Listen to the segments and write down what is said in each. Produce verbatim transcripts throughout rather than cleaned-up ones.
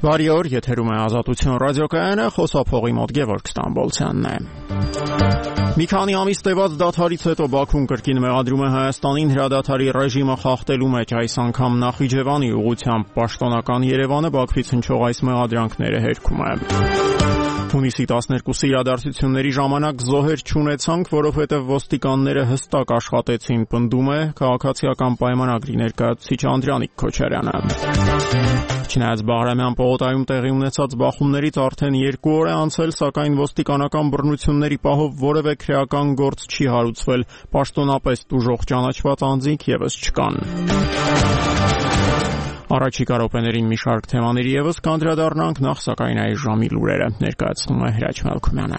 Բարի օր, եթերում է Ազատություն ռադիոկայանը, խոսափողի մոտ Գևորգ Ստամբոլցյանն է։ Մի քանի ամիս տևած դադարից հետո Բաքուն կրկին մեղադրում է Հայաստանին հրադադարի ռեժիմը խախտելու մեջ, այս անգամ Նախիջևանի ուղղությամբ պաշտոնական Երևանը Բաքվից հնչող այս մեղադրանքները հերքում է։ Հունիսի տասներկուսի իրադարձությունների ժամանակ զոհեր չունեցանք, որովհետև ոստիկանները հստակ աշխատեցին, պնդում է քաղաքացիական պայմանագրի ներկայացուցիչ Անդրանիկ Քոչարյանը։ Չնայած Բաղրամյան պողոտայում տեղի ունեցած բախումներից արդեն երկու օր է անցել, սակայն ոստիկանական բռնությունների պահով որևէ քրեական գործ չի հարուցվել, պաշտոնապես տուժող ճանաչված անձինք ևս չկան։ Առաջիկա րոպեներին մի շարք թեմաների ևս կանդրադառնանք, նախ սակայն այս ժամի լուրերը ներկայացնում է Հրաչ Մելքումյանը։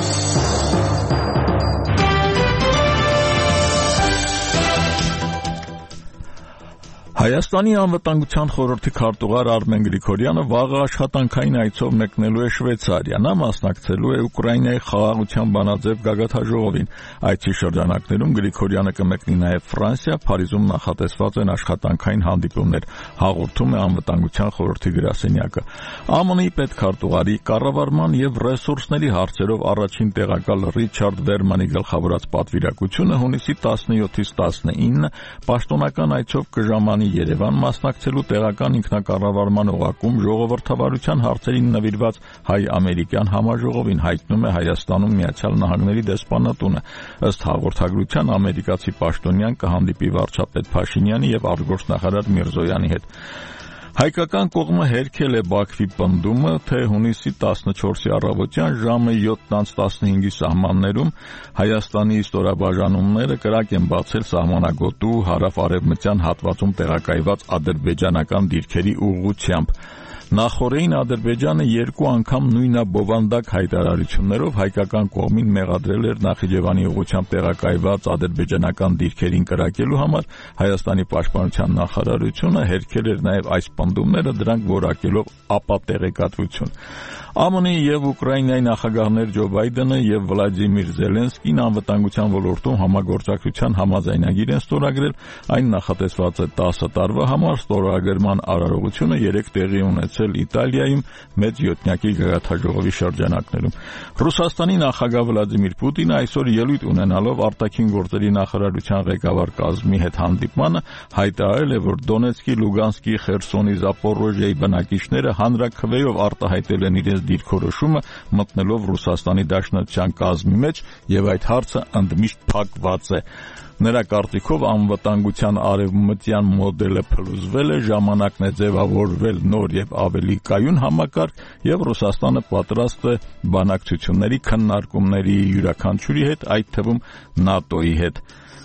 Հայաստանի անվտանգության խորհրդի քարտուղար Արմեն Գրիգորյանը վաղը աշխատանքային այցով մեկնելու է Շվեյցարիա։ Նա մասնակցելու է Ուկրաինայի խաղաղության բանաձև գագաթաժողովին։ Այցի շրջանակներում Գրիգորյանը կմեկնի նաև Ֆրանսիա, Փարիզում նախատեսված են աշխատանքային հանդիպումներ, հաղորդում է անվտանգության խորհրդի գրասենյակը։ ԱՄՆ-ի պետքարտուղարի կառավարման եւ ռեսուրսների հարցերով առաջին տեղակալ Ռիչարդ Վերմանի գլխավորած պատվիրակությունը հունիսի տասնյոթից տասնինը պաշտոնական այցով կժամանի Երևան մասնակցելու տեղական ինքնակառավարման օղակում ժողովրդավարության հարցերին նվիրված հայ-ամերիկյան համաժողովին, հայտնում է Հայաստանում Միացյալ Նահանգների դեսպանատունը։ Ըստ հաղորդագրության ամերիկացի պաշտոնյան կհանդիպի վարչապետ Փաշինյանի եւ արտգործնախարար Միրզոյանի հետ։ Հայկական կողմը հերքել է Բաքվի պնդումը, թե հունիսի տասնչորսի առավոտյան ժամը յոթ տասնհինգի սահմաններում Հայաստանի ստորաբաժանումները կրակ են բացել սահմանագոտու հարավ-արևմտյան հատվածում տեղակայված ադրբեջանական դիրքերի ուղղությամբ։ Նախորդին Ադրբեջանը երկու անգամ նույնաբովանդակ հայտարարություններով հայկական կողմին մեղադրել էր Նախիջևանի ուղղությամբ տեղակայված ադրբեջանական դիրքերին կրակելու համար, Հայաստանի պաշտպանության նախարարությունը հերքել էր նաև այս պնդումները, դրանք որակելով ապատեղեկատվություն։ ԱՄՆ-ի եւ Ուկրաինայի նախագահներ Ջո Բայդենը եւ Վլադիմիր Զելենսկին անվտանգության ոլորտում համագործակցության համաձայնագիր են ստորագրել, այն նախատեսված է տասը տարվա համար, ստորագրման արարողությունը երեք տեղի ունեցել Իտալիայում մեծ յոթնյակի գագաթաժողովի շրջանակներում։ Ռուսաստանի նախագահ Վլադիմիր Պուտինը այսօր ելույթ ունենալով արտաքին գործերի նախարարության ղեկավար կազմի հետ հանդիպմանը հայտարարել է, որ Դոնեցկի, Լուգանսկի, Խերսոնի, Զապորոժիայի բնակիչները հանրաքվեով արտահայտել են իրենց դիրքորոշումը մտնելով Ռուսաստանի Դաշնության կազմի մեջ եւ այդ հարցը ընդմիշտ փակված է։ Նրա կարծիքով անվտանգության արևմտյան մոդելը փլուզվել է, ժամանակն է ձևավորվել նոր եւ ավելի կայուն համակարգ եւ Ռուսաստանը պատրաստ է բանակցությունների քննարկումների յուրաքանչյուրի հետ, այդ թվում ՆԱՏՕ-ի հետ։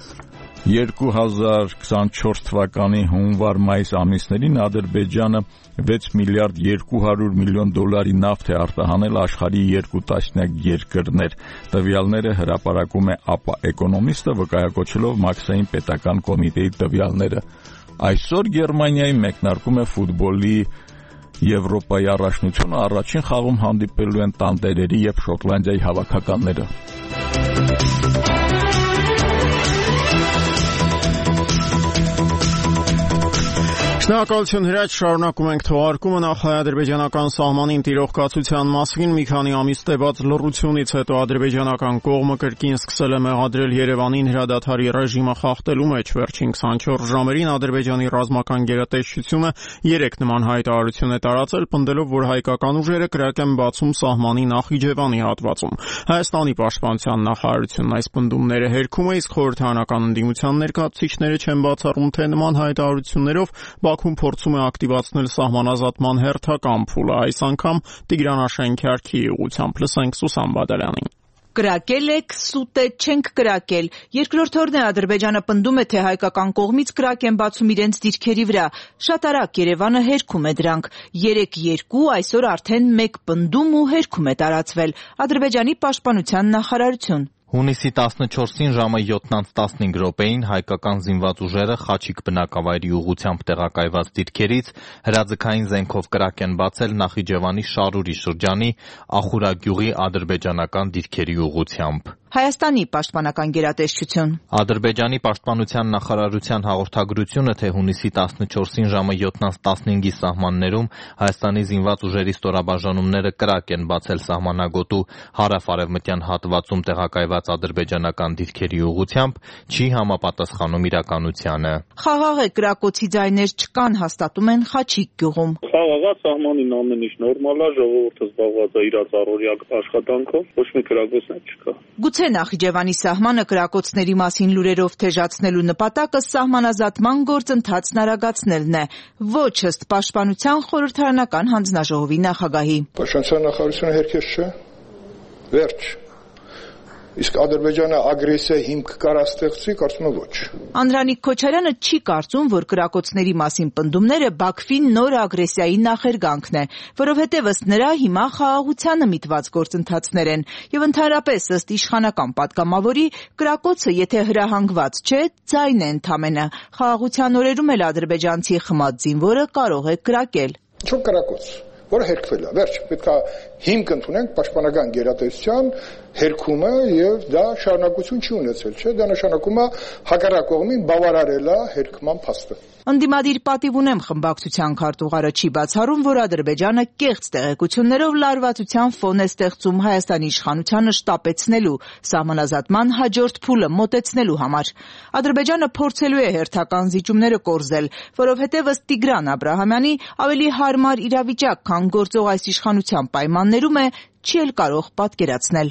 երկու հազար քսանչորս թվականի հունվար-մայիս ամիսներին Ադրբեջանը վեց միլիարդ երկու հարյուր միլիոն դոլարի նավթ է արտահանել աշխարհի երկու տասնյակ երկրներ։ Տվյալները հրապարակում է ԱՊԱ Էկոնոմիստը, վկայակոչելով Մաքսային պետական կոմիտեի տվյալները։ Այսօր Գերմանիայի մեկնարկում է ֆուտբոլի Եվրոպայի առաջնությունը, առաջին խաղում հանդիպելու են Տանտերերի եւ Շոտլանդիայի հավաքականները։ Շնորհակալություն Հրաչ, շարունակում ենք թողարկումը նախ հայ-ադրբեջանական սահմանին տիրող կացության մասին։ Մի քանի ամիս տևած լռությունից հետո ադրբեջանական կողմը կրկին սկսել է մեղադրել Երևանին հրադադարի ռեժիմը խախտելու մեջ։ Վերջին քսանչորս ժամերին Ադրբեջանի ռազմական գերատեսչությունը երեք նման հայտարարություն է տարածել, պնդելով, որ հայկական ուժերը կրակ են բացում սահմանի Նախիջևանի հատվածում։ Հայաստանի պաշտպանության նախարարությունն այս պնդումները հերքում է, իսկ խորհրդարանական ընդդիմության ներկայացուցիչները չեն բացառում, թե նման հայտարարություններով Բաքուն փորձում է ակտիվացնել սահմանազատման հերթական փուլը, այս անգամ Տիգրան-Աշենքյարքի ուղղությամբ։ Լսենք Սուսան Բադալյանին։ Կրակել եք, սուտ է, չենք կրակել։ Երկրորդ օրն է Ադրբեջանը պնդում է, թե հայկական կողմից կրակ են բացում իրենց դիրքերի վրա։ Շատ արագ Երևանը հերքում է դրանք։ երեք երկու, այսօր արդեն մեկ պնդում ու հերքում է տարածվել։ Ադրբեջանի պաշտպանության նախարարություն։ Հունիսի տասնչորսին ժամը յոթ տասնհինգ րոպեին հայկական զինված ուժերը Խաչիկ բնակավայրի ուղղությամբ տեղակայված դիրքերից հրաձգային զենքով կրակ են բացել Նախիջևանի Շարուրի շրջանի Ախուրագյուղի ադրբեջանական դիրքերի ուղղությամբ։ Հայաստանի պաշտպանական գերատեսչություն։ Ադրբեջանի պաշտպանության նախարարության հաղորդագրությունը, թե հունիսի տասնչորսին ժամը յոթից տասնհինգի սահմաններում Հայաստանի զինված ուժերի ստորաբաժանումները կրակ են բացել սահմանագոտու հարավ-արևմտյան հատվածում տեղակայված ադրբեջանական դիրքերի ուղղությամբ, չի համապատասխանում իրականությանը։ Խաղաղ է, կրակոցի ձայներ չկան, հաստատում են Խաչիկ գյուղում։ Խաղաղ սահմանին ամեն ինչ նորմալ է, ժողովուրդը զբաղված է իր առօրյա աշխատանքով, ոչ մի կրակոցներ չկա։ Գուցե Նախիջևանի սահմանը կրակոցների մասին լուրերով թեժացնելու նպատակը սահմանազատման գործընթացն արագացնելն է, ոչ ըստ Պաշտպանության խորհրդարանական հանձնաժողովի նախագահի։ Պաշտպանության նախարարությունը հերքես չէ, վերջ։ Իսկ Ադրբեջանը ագրեսիա հիմք կար ստեղծի, կարծում եմ ոչ։ Անդրանիկ Քոչարյանը չի կարծում, որ կրակոցների մասին պնդումները Բաքվի նոր ագրեսիայի նախերգանքն է, որովհետև ըստ նրա հիմա խաղաղությանը միտված գործընթացներ են, եւ ընդհանրապես ըստ իշխանական պատգամավորի կրակոցը եթե հրահանգված չէ, ձայն է ընդամենը։ Խաղաղության օրերում էլ ադրբեջանցի խմած զինվորը կարող է կրակել։ Ինչ կրակոց, որը հերքվել է, վերջ, պետք է հիմք ընդունենք պաշտպանական գերատեսչության հերքումը եւ դա շարունակություն չի ունեցել, չէ՞, դա նշանակում է հակառակ կողմին բավարարել է հերքման փաստը։ Ընդդիմադիր պատիվ ունեմ խմբակցության քարտուղարը չի բացառում, որ Ադրբեջանը կեղծ տեղեկություններով լարվածության ֆոն է ստեղծում Հայաստանի իշխանությանը շտապեցնելու, սահմանազատման հաջորդ փուլը մոտեցնելու համար։ Ադրբեջանը փորձելու է հերթական զիջումները կորզել, որովհետև ըստ Տիգրան Աբրահամյանի ավելի հարմար իրավիճակ, քան գործող այս իշխանության պայմաններում է, չի էլ կարող պատկերացնել։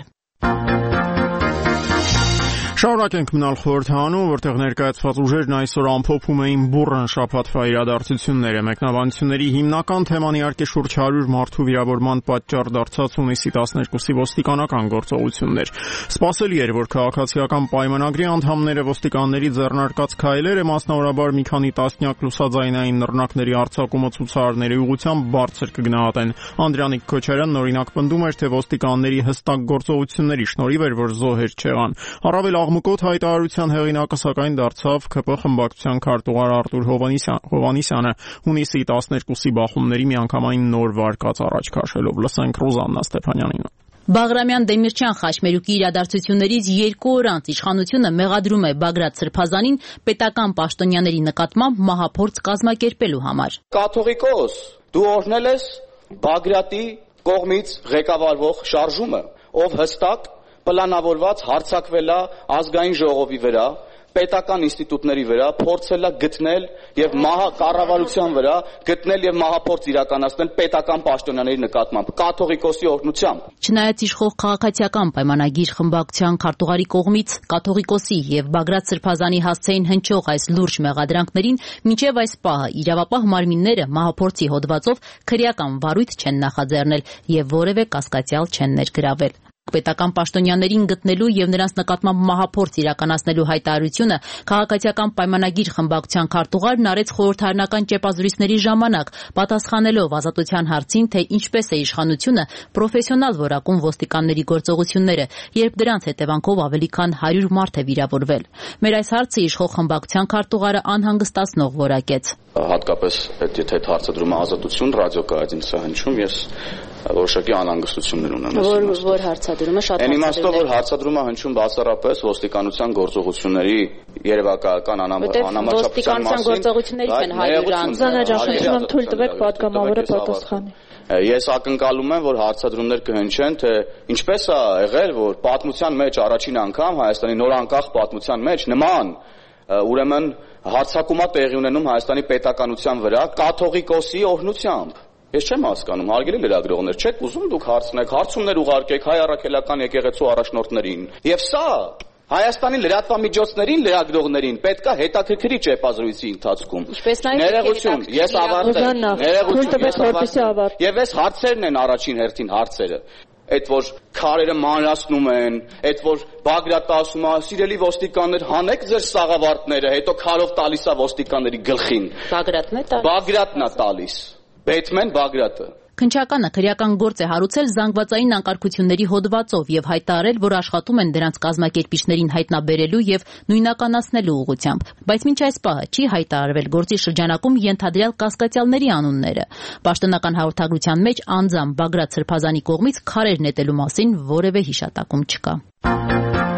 Շարունակենք մնալ խորհրդանում, որտեղ ներկայացված ուժերն այսօր ամփոփում էին բուռն շաբաթվա իրադարձությունները։ Մեկնաբանությունների հիմնական թեման իհարկե շուրջ հարյուր մարդու վիրավորման պատճառ դարձած հունիսի տասներկուսի ոստիկանական գործողություններ։ Սպասելի էր, որ քաղաքացիական պայմանագրի անդամները ոստիկանների ձեռնարկած քայլերը, մասնավորաբար մի քանի տասնյակ լուսաձայնային նռնակների արձակումը ցուցարարների ուղղությամբ բարձր կգնահատեն։ Անդրանիկ Քոչարյանն օրինակ պնդում էր, թե ոստիկանների հստակ գործողությունների շնորհիվ էր, որ զոհեր չեղան։ Առավել աղմկոտ հայտարարության հեղինակը սակայն դարձավ ՔՊ խմբակցության քարտուղար Արտուր Հովհաննիսյանը, հունիսի տասներկուսի բախումների միանգամայն նոր վարկած առաջ քաշելով։ Լսենք Ռուզաննա Ստեփանյանին։ Բաղրամյան Դեմիրճյան խաչմերուկի իրադարձություններից երկու օր անց իշխանությունը մեղադրում է Բագրատ Սրբազանին պետական պաշտոնյաների նկատմամբ մահափորձ կազմակերպելու համար։ Կաթողիկոս, դու օրհնել ես Բագրատի կողմից ղեկավարվող շարժումը, ով հստակ պլանավորված հարձակվել է ազգային ժողովի վրա, պետական ինստիտուտների վրա, փորձել է գտնել եւ մահա կառավարության վրա գտնել եւ մահափորձ իրականացնել պետական պաշտոնյաների նկատմամբ կաթողիկոսի օրհնությամբ։ Չնայած իշխող քաղաքացիական պայմանագիր խմբակցության քարտուղարի կողմից կաթողիկոսի եւ Բագրատ Սրբազանի հասցեին հնչող այս լուրջ մեղադրանքներին, մինչեւ այս պահը իրավապահ մարմինները մահափորձի հոդվածով քրեական վարույթ չեն նախաձեռնել եւ որևէ կասկածյալ չեն ներգրավել։ Պետական պաշտոնյաներին գտնելու եւ նրանց նկատմամբ մահափորձ իրականացնելու հայտարարությունը քաղաքացիական պայմանագիր խմբակցության քարտուղարն արեց խորհրդարանական ճեպազրույցների ժամանակ, պատասխանելով ազատության հարցին, թե ինչպես է իշխանությունը պրոֆեսիոնալ որակում ոստիկանների գործողությունները, երբ դրանց հետևանքով ավելի քան հարյուր մարդ է վիրավորվել։ Մեր այս հարցը իշխող խմբակցության քարտուղարը անհանգստացնող որակեց։ Հատկապես եթե հարցադրումը ազատություն ռադիոկայանի սա հնչում, ես որոշակի անհանգստություններ ունեմ։ Որ որ հարցադրումը շատ Այն իմաստով, որ հարցադրումը հնչում բացառապես ոստիկանության գործողությունների երևակայական անհամաչափության մասին։ Ոստիկանության գործողություններից են հարյուր անց։ Զանաճաշնչում եմ թույլ տվեք պատգամավորը պատասխանի։ Ես ակնկալում եմ, որ հարցադրումներ կհնչեն, թե ինչպես է եղել, որ պատմության մեջ առաջին անգամ Հայաստանի նոր անկախ պատմության մեջ նման ուրեմն հարձակումա տեղի ունենում Հայաստանի պետականության վրա կաթողիկոսի օրհնությամբ։ Ես չեմ հասկանում, հարգելի լրագրողներ, չեք ուզում դուք հարցնեք, հարցումներ ուղարկեք հայ առաքելական եկեղեցու առաջնորդներին։ Եվ սա Հայաստանի լրատվամիջոցներին, լրագրողներին պետք է հետաքրքրի ճեպազրույցի ընթացքում։ Ներողություն, ես ավարտեմ։ Ներողություն, եւ այս հարցերն են առաջին հերթին հարցերը։ Այդ որ քարերը մանրացնում են, այդ որ Բագրատը ասում է, սիրելի ոստիկաններ, հանեք ձեր սաղավարտները, հետո քարով տալիս է ոստիկանների գլխին։ Բագրատն է տալիս։ Բագրատն է տալիս։ Բեթմեն Բագրատը։ Քնչականը քրեական գործ է հարուցել զանգվածային անկարգությունների հոդվածով եւ հայտարարել, որ աշխատում են դրանց կազմակերպիչներին հայտնաբերելու եւ նույնականացնելու ուղղությամբ, բայց մինչ այս պահը չի հայտարարվել գործի շրջանակում ենթադրյալ կասկածյալների անունները։ Պաշտոնական հաղորդագրության մեջ անձամբ Բագրատ Սրբազանի կողմից քարեր նետելու մասին որևէ հիշատակում չկա։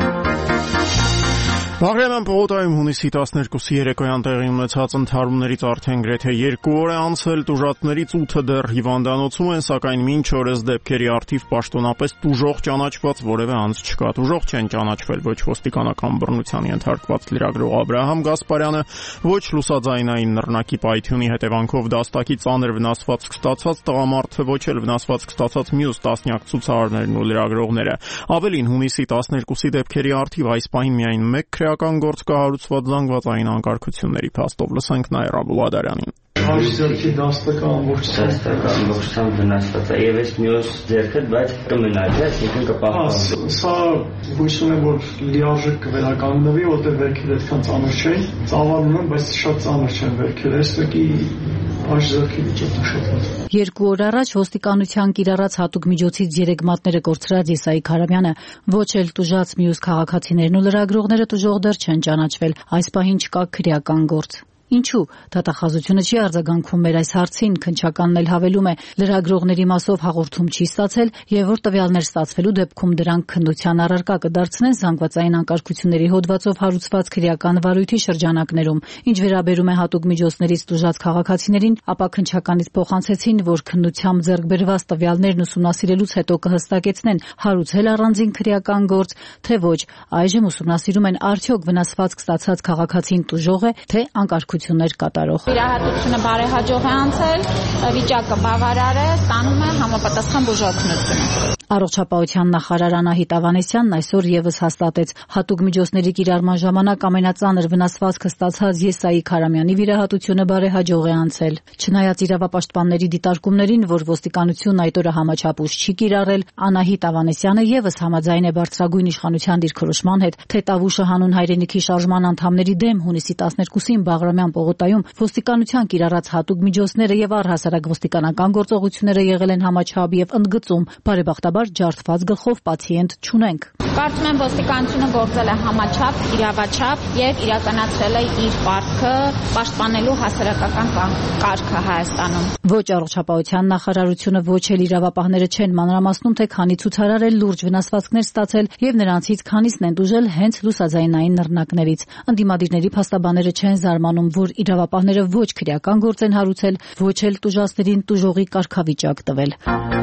Բաղրամյան պողոտայում հունիսի տասներկուսի երեկոյան տեղի ունեցած ընդհարումներից արդեն գրեթե երկու օր է անցել, տուժածներից ութը դեռ հիվանդանոցում են, սակայն մինչ օրս դեպքերի առթիվ պաշտոնապես տուժող ճանաչված որևէ անձ չկա։ Տուժող չեն ճանաչվել ոչ ոստիկանական բռնության ենթարկված լրագրող Աբրահամ Գասպարյանը, ոչ լուսաձայնային նռնակի պայթյունի հետևանքով դաստակի ծանր վնասվածք ստացած տղամարդը, ոչ էլ վնասվածք ստացած մյուս տասնյակ ցուցարարներն ու լրագրողները։ Ավելին, հունիսի տասներկուսի դեպքերի առթիվ այս պահին միայն մեկ քրեական գործ կա հարուցված զանգվածային անկարգությունների փաստով։ Լսենք Նաիրա Բուլադարյանին։ Այս ձեռքի դաստակը ամբողջությամբ ամբողջությամբ վնասված է եւ այս մյուս ձեռքը բայց կմնա, այսինքն կպահպանվի։ Սա հույս ունեմ, որ լիարժեք կվերականգնվի, որտեղ վերքերը այդքան ծանր չէին, ծավալում են, բայց շատ ծանր չեն վերքերը, այստեղի այս ձեռքի վիճակը շատ լավ։ Երկու օր առաջ ոստիկանության կիրառած հատուկ միջոցից երեք մատները կորցրած Եսայի Քարամյանը ոչ էլ տուժած մյուս քաղաքացիներն ու լրագրողները տուժող դեռ չեն ճանաչվել, այս պահին չկա քրեական գործ։ Ինչու՞ դատախազությունը չի արձագանքում մեր այս հարցին, քննչականն էլ հավելում է, լրագրողների մասով հաղորդում չի ստացել եւ որ տվյալներ ստացվելու դեպքում դրանք քննության առարկա կդարձնեն զանգվածային անկարգությունների հոդվածով հարուցված քրեական վարույթի շրջանակներում։ Ինչ վերաբերում է հատուկ միջոցներից տուժած քաղաքացիներին, ապա քննչականից փոխանցեցին, որ քննությամբ ձեռք բերված տվյալներն ուսումնասիրելուց հետո կհստակեցնեն հարուցել առանձին քրեական գործ, թե ոչ։ Այժմ ուսումնասիրում են արդյոք վնասվածք ստացած քաղաքացին տուժող է, թե անկարգություններ կատարող։ Վիրահատությունը բարեհաջող է անցել, վիճակը բավարար է, ստանում է համապատասխան բուժօգնություն։ Առողջապահության նախարար Անահիտ Ավանեսյանն այսօր եւս հաստատեց, հատուկ միջոցների կիրառման ժամանակ ամենածանր վնասվածքը ստացած Եսայի Քարամյանի վիրահատությունը բարեհաջող է անցել։ Չնայած իրավապաշտպանների դիտարկումներին, որ ոստիկանությունն այդ օրը համաչափ ուժ չի կիրառել, Անահիտ Ավանեսյանը եւս համաձայն է բարձրագույն իշխանության դիրքորոշման հետ, թե Տավուշը հանուն հայրենիքի շարժման անդամների դեմ հունիսի տասներկուսին Բաղրամյան պողոտայում ոստիկանության կիրառած հատուկ միջոցները եւ առհասարակ ոստիկանական գործողությունները եղել են համաչափ եւ ընդգծում, բարեբախտաբար ջարդված գլխով պացիենտ չունենք։ Կարծում եմ ոստիկանությունը գործել է համաչափ, իրավաչափ եւ իրականացրել է իր պարտքը պաշտպանելու հասարակական կարգը Հայաստանում։ Ոչ առողջապահության նախարարությունը, ոչ էլ իրավապահները չեն մանրամասնում, թե քանի ցուցարար է լուրջ վնասվածքներ ստացել եւ նրանցից քանիսն են տուժել հենց լուսաձայնային նռնակներից։ Ընդդիմադիրների փաստաբանները չեն զարմանում, որ իրավապահները ոչ քրեական գործ են հարուցել, ոչ էլ տուժածներին տուժողի կարգավիճակ տվել։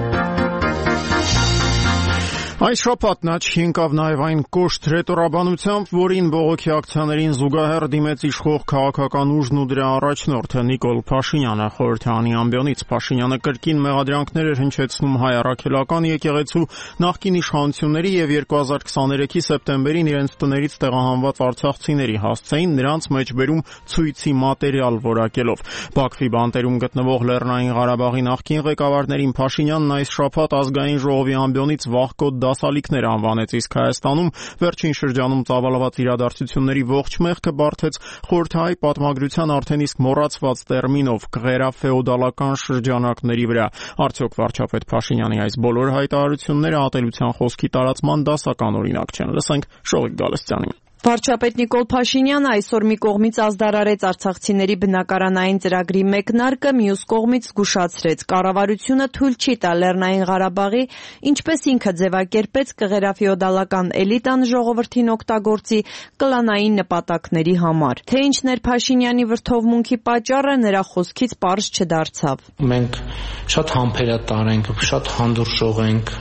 Այս շաբաթ նա չհինկավ նաև այն կոշտ ռետորաբանությամբ, որին բողոքի ակցիաներին զուգահեռ դիմեց իշխող քաղաքական ուժն ու դրա առաջնորդը Նիկոլ Փաշինյանը։ Խորհրդարանի ամբիոնից Փաշինյանը կրկին մեղադրանքներ էր հնչեցնում հայ առաքելական եկեղեցու նախկին իշխանությունների եւ երկու հազար քսաներեքի սեպտեմբերին իրենց տներից տեղահանված արցախցիների հասցեին նրանց մեջբերում ցույցի մատերիալ որակելով։ Բաքվի բանտերում գտնվող Լեռնային Ղարաբաղի նախկին ղեկավարներին Փաշինյանն այս շաբաթ ազգային ժողովի ամբիոնից վաղկոտ դասալիքներ անվանեց, իսկ Հայաստանում վերջին շրջանում ծավալված իրադարձությունների ողջ մեղքը բարթեց խորհրդահայ պատմագրության արդեն իսկ մոռացված տերմինով «գղերաֆեոդալական շրջանակների» վրա։ Արդյոք վարչապետ Փաշինյանի այս բոլոր հայտարարությունները ատելության խոսքի տարածման դասական օրինակ չեն։ Լսենք Շողիկ Գալստյանին։ Վարչապետ Նիկոլ Փաշինյանը այսօր մի կողմից ազդարարեց արցախցիների բնակարանային ծրագրի մեկնարկը, մյուս կողմից զգուշացրեց կառավարությունը թույլ չի տա Լեռնային Ղարաբաղի, ինչպես ինքը ձևակերպեց կղերաֆեոդալական էլիտան ժողովրդին օգտագործի կլանային նպատակների համար։ Թե ինչն էր Փաշինյանի վրդովմունքի պատճառը, նրա խոսքից պարզ չդարձավ։ Մենք շատ համբերատար ենք, շատ հանդուրժող ենք,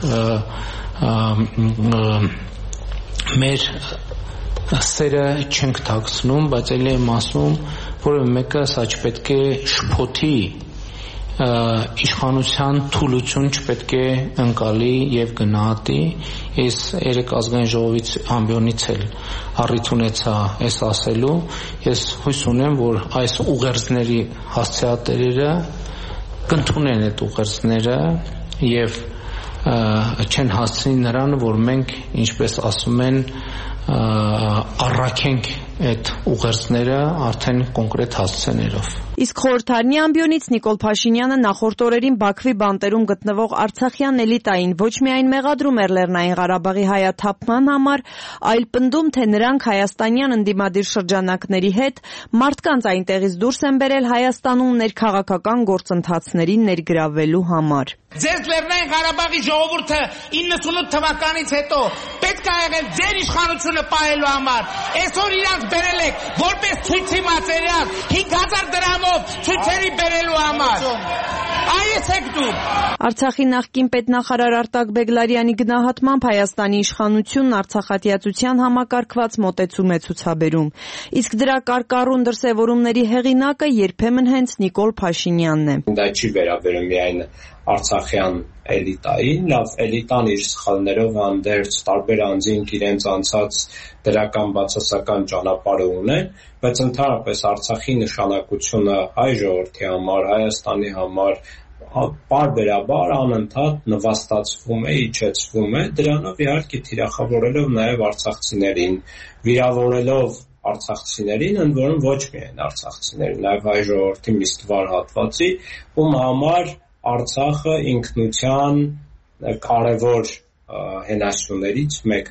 մեր սերը չենք թաքցնում, բայց ելի եմ ասում, որ մեկը սա չպետք է շփոթի իշխանության թուլություն չպետք է ընկալի եւ գնահատի։ Ես երեք ազգային ժողովից ամբիոնից էլ առիթ ունեցա այս ասելու։ Ես հույս ունեմ, որ այս ուղերձների հասցեատերերը կընդունեն այդ ուղերձները եւ չեն հասցնի նրան, որ մենք, ինչպես ասում են, առաքենք այդ ուղերձները արդեն կոնկրետ հասցեներով։ Իսկ խորհրդարանի ամբիոնից Նիկոլ Փաշինյանը նախորդ օրերին Բաքվի բանտերում գտնվող արցախյան էլիտային ոչ միայն մեղադրում էր Լեռնային Ղարաբաղի հայաթափման համար, այլ պնդում, թե նրանք հայաստանյան ընդդիմադիր շրջանակների հետ մարդկանց այնտեղից դուրս են բերել Հայաստանում ներքաղաքական գործընթացներին ներգրավելու համար։ Ձեր Լեռնային Ղարաբաղի ժողովուրդը իննսունութ թվականից հետո պետք է եղել ձեր իշխանությունը պահելու համար։ Այսօր իրանք բերել եք որպես ցույցի մատերիալ հինգ հազար դրամով ցույցերի բերելու համար։ Այս եք դուք։ Արցախի նախկին պետնախարար Արտակ Բեգլարյանի գնահատմամբ Հայաստանի իշխանությունն արցախատյացության համակարգված մոտեցում է ցուցաբերում։ Իսկ դրա կարկառուն դրսևորումների հեղինակը երբեմն հենց Նիկոլ Փաշինյանն է։ Դա չի վերաբերում միայն արցախյան էլիտային, լավ, էլիտան իր սխալներով հանդերձ տարբեր անձինք իրենց անցած դրական բացասական ճանապարհը ունեն, բայց ընդհանրապես Արցախի նշանակությունը հայ ժողովրդի համար, Հայաստանի համար պարբերաբար անընդհատ նվաստացվում է, իջեցվում է, դրանով իհարկե թիրախավորելով նաև արցախցիներին, վիրավորելով արցախցիներին, ընդ որում ոչ միայն արցախցիներին, նաև հայ ժողովրդի մի ստվար հատվածի, ում համար Արցախը ինքնության կարևոր հենասյուներից մեկ։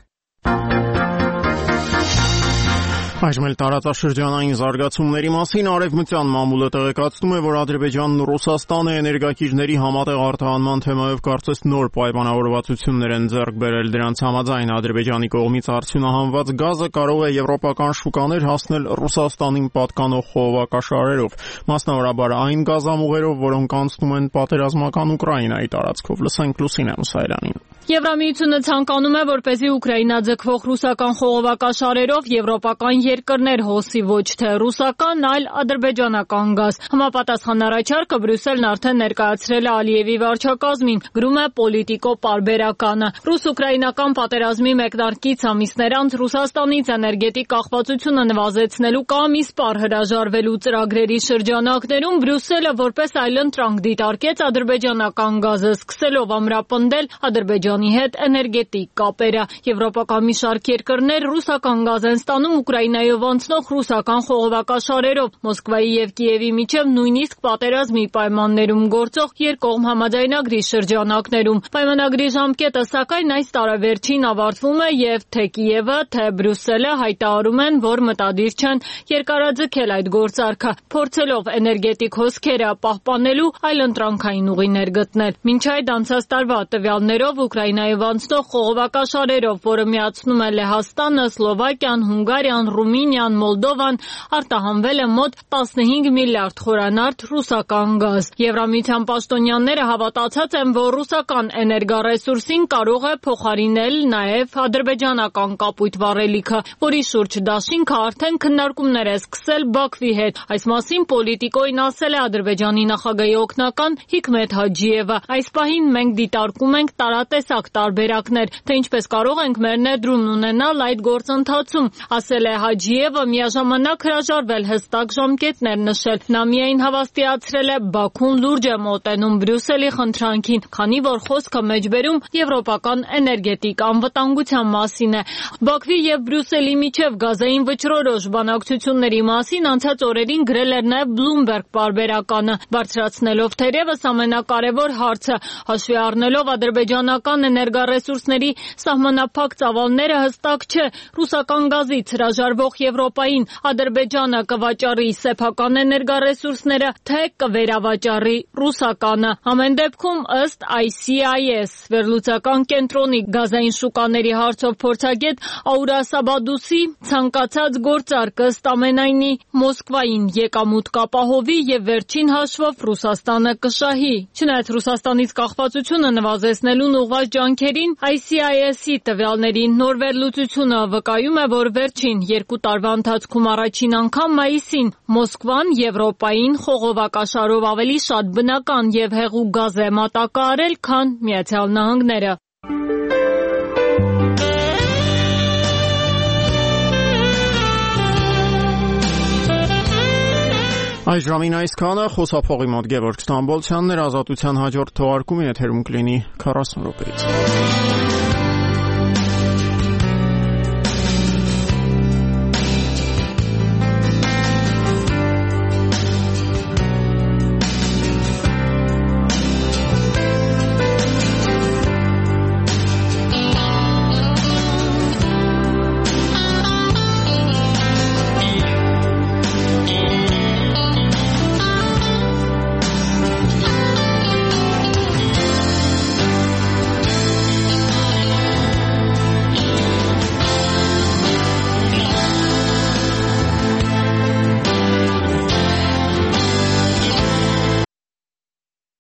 Այժմ էլ տարածաշրջանային զարգացումների մասին Արևմտյան մամուլը տեղեկացնում է, որ Ադրբեջանն ու Ռուսաստանը էներգակիրների համատեղ արտահանման թեմայով կարծես նոր պայմանավորվածություններ են ձեռք բերել։ Դրանց համաձայն Ադրբեջանի կողմից արդյունահանված գազը կարող է եվրոպական շուկաներ հասնել Ռուսաստանին պատկանող խողովակաշարերով, մասնավորաբար այն գազամուղերով, որոնք անցնում են պատերազմական Ուկրաինայի տարածքով։ Լսենք Լուսինե Մուսայելյանին։ Եվրամիությունը ցանկանում է, որպեսզի Ուկրաինա ձգվող ռուսական խողովակաշարերով եվրոպական երկրներ հոսի ոչ թե ռուսական, այլ ադրբեջանական գազ։ Համապատասխան առաջարկը Բրյուսելն արդեն ներկայացրել է Ալիևի վարչակազմին, գրում է Պոլիտիկո պարբերականը։ Ռուս-ուկրաինական պատերազմի մեկնարկից ամիսներ անց Ռուսաստանից էներգետիկ կախվածությունը նվազեցնելու կամ իսպառ հրաժարվելու ծրագրերի շրջանակներում Բրյուսելը որպես այլընտրանք դիտարկեց ադրբեջանական գազը, սկսելով ամրապնդել Ադրբեջանի հետ էներգետիկ կապերը։ Եվրոպական մի շարք երկրներ ռուսական գազ են ստանում Ուկրաինայով անցնող ռուսական խողովակաշարերով, Մոսկվայի եւ Կիևի միջև նույնիսկ պատերազմի պայմաններում գործող երկկողմ համաձայնագրի շրջանակներում։ Պայմանագրի ժամկետը սակայն այս տարեվերջին ավարտվում է եւ թե Կիևը, թե Բրյուսելը հայտարարում են, որ մտադիր չեն երկարաձգել այդ գործարքը, փորձելով էներգետիկ հոսքերը պահպանելու այլընտրանքային ուղիներ գտնել։ Մինչ այդ անցած տարվա տվյալներով Ուկրաինայով անցնող խողովակաշարերով, որը միացնում է Լեհաստանը, Սլովակիան, Հունգարիան, Ռումինիան, Մոլդովան, արտահանվել է մոտ տասնհինգ միլիարդ խորանարդ ռուսական գազ։ Եվրամիության պաշտոնյաները հավատացած են, որ ռուսական էներգառեսուրսին կարող է փոխարինել նաև ադրբեջանական կապույտ վառելիքը, որի շուրջ դաշինքը արդեն քննարկումներ է սկսել Բաքվի հետ։ Այս մասին Պոլիտիկոին ասել է Ադրբեջանի նախագահի օգնական Հիկմետ Հաջիևը։ Այս պահին մենք դիտարկում ենք տարատեսակ տարբերակներ, թե ինչպես կարող ենք մեր ներդրումն ունենալ այդ գործընթացում, ասել է Հաջիևը, միաժամանակ հրաժարվել հստակ ժամկետներ նշել։ Նա միայն հավաստիացրել է Բաքուն լուրջ է մոտենում Բրյուսելի խնդրանքին, քանի որ խոսքը մեջբերում եվրոպական էներգետիկ անվտանգության մասին է։ Բաքվի եւ Բրյուսելի միջև գազային վճռորոշ բանակցությունների մասին անցած օրերին գրել էր նաև Bloomberg պարբերականը, բարձրացնելով թերևս ամենակարևոր հարցը, հաշվի առնելով ադրբեջանական էներգառեսուրսների սահմանափակ ծավալները հստակ չէ ռուսական գազից հրաժարվող Եվրոպային Ադրբեջանը կվաճառի սեփական էներգառեսուրսները, թե կվերավաճառի ռուսականը։ Ամեն դեպքում ըստ I C I S վերլուծական կենտրոնի գազային շուկաների հարցով փորձագետ Աուրա Սաբադուսի ցանկացած գործարք ըստ ամենայնի Մոսկվային եկամուտ կապահովի եւ վերջին հաշվով Ռուսաստանը կշահի։ Չնայած Ռուսաստանից կախվածությունը նվազեցնելուն ուղղված ջանքերին I C I S-ի տվյալների նոր վերլուծությունը վկայում է, որ վերջին երկու տարվա ընթացքում առաջին անգամ մայիսին Մոսկվան Եվրոպային խողովակաշարով ավելի շատ բնական եւ հեղուկ գազ է մատակարարել, քան Միացյալ Նահանգները։ Այս ժամին այսքանը, խոսափողի մոտ Գևորգ Ստամբոլցյանն էր, Ազատության հաջորդ թողարկումը եթերում կլինի քառասուն րոպեից։